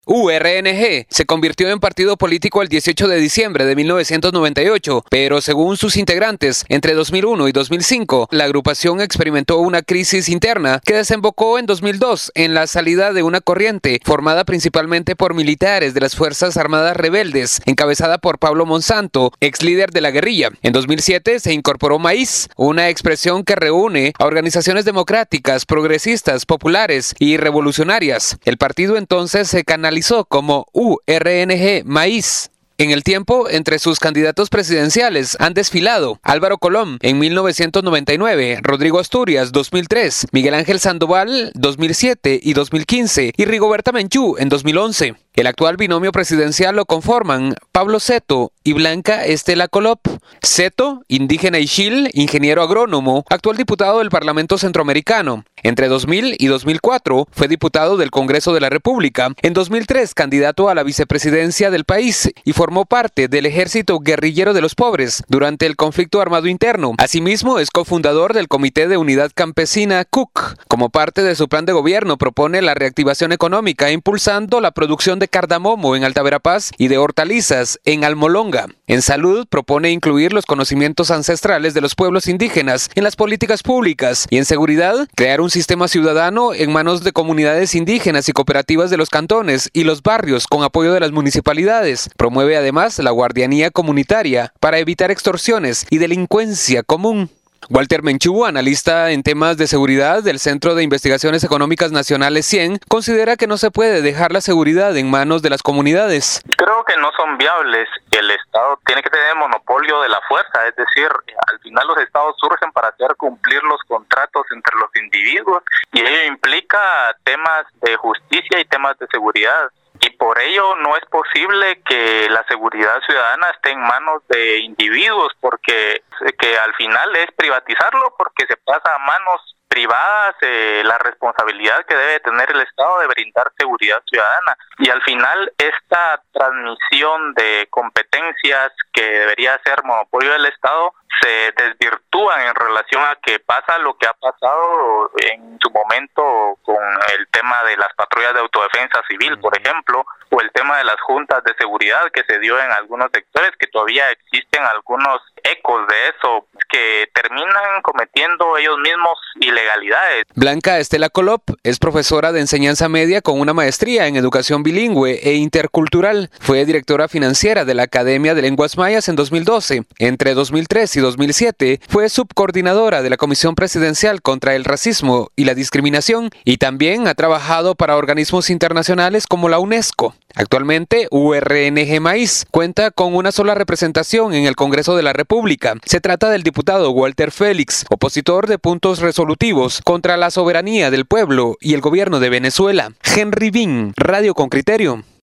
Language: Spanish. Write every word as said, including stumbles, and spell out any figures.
U R N G se convirtió en partido político el dieciocho de diciembre de mil novecientos noventa y ocho, pero según sus integrantes, entre dos mil uno y dos mil cinco, la agrupación experimentó una crisis interna que desembocó en dos mil dos en la salida de una corriente formada principalmente por militares de las Fuerzas Armadas Rebeldes, encabezada por Pablo Monsanto, ex líder de la guerrilla. En dos mil siete se incorporó Maíz, una expresión que reúne a organizaciones democráticas, progresistas, populares y revolucionarias. El partido entonces se canalizó como U R N G Maíz. En el tiempo, entre sus candidatos presidenciales han desfilado Álvaro Colom en mil novecientos noventa y nueve, Rodrigo Asturias dos mil tres, Miguel Ángel Sandoval dos mil siete y dos mil quince y Rigoberta Menchú en dos mil once. El actual binomio presidencial lo conforman Pablo Seto y Blanca Estela Colop. Seto, indígena Ixil, ingeniero agrónomo, actual diputado del Parlamento Centroamericano. Entre dos mil y dos mil cuatro fue diputado del Congreso de la República. En dos mil tres candidato a la vicepresidencia del país y formó parte del Ejército Guerrillero de los Pobres durante el conflicto armado interno. Asimismo, es cofundador del Comité de Unidad Campesina C U C. Como parte de su plan de gobierno, propone la reactivación económica, impulsando la producción de cardamomo en Alta Verapaz y de hortalizas en Almolonga. En salud, propone incluir los conocimientos ancestrales de los pueblos indígenas en las políticas públicas y en seguridad, crear un sistema ciudadano en manos de comunidades indígenas y cooperativas de los cantones y los barrios con apoyo de las municipalidades. Promueve además la guardianía comunitaria para evitar extorsiones y delincuencia común. Walter Menchú, analista en temas de seguridad del Centro de Investigaciones Económicas Nacionales cien, considera que no se puede dejar la seguridad en manos de las comunidades. Creo que no son viables. El Estado tiene que tener monopolio de la fuerza, es decir, al final los Estados surgen para hacer cumplir los contratos entre los individuos y ello implica temas de justicia y temas de seguridad. Y por ello no es posible que la seguridad ciudadana esté en manos de individuos, porque que al final es privatizarlo, porque se pasa a manos privadas eh, la responsabilidad que debe tener el Estado de brindar seguridad ciudadana. Y al final esta transmisión de competencias que debería ser monopolio del Estado se desvirtúan en relación a que pasa lo que ha pasado en su momento con el tema de las patrullas de autodefensa civil, por ejemplo, o el tema de las juntas de seguridad que se dio en algunos sectores, que todavía existen algunos ecos de eso, que terminan cometiendo ellos mismos ilegalidades. Blanca Estela Colop es profesora de enseñanza media con una maestría en educación bilingüe e intercultural. Fue directora financiera de la Academia de Lenguas Mayas en dos mil doce. Entre dos mil tres y dos mil siete fue subcoordinadora de la Comisión Presidencial contra el Racismo y la Discriminación y también ha trabajado para organismos internacionales como la UNESCO. Actualmente, U R N G Maíz cuenta con una sola representación en el Congreso de la República. Se trata del diputado Walter Félix, opositor de puntos resolutivos contra la soberanía del pueblo y el gobierno de Venezuela. Henry Bin, Radio con Criterio.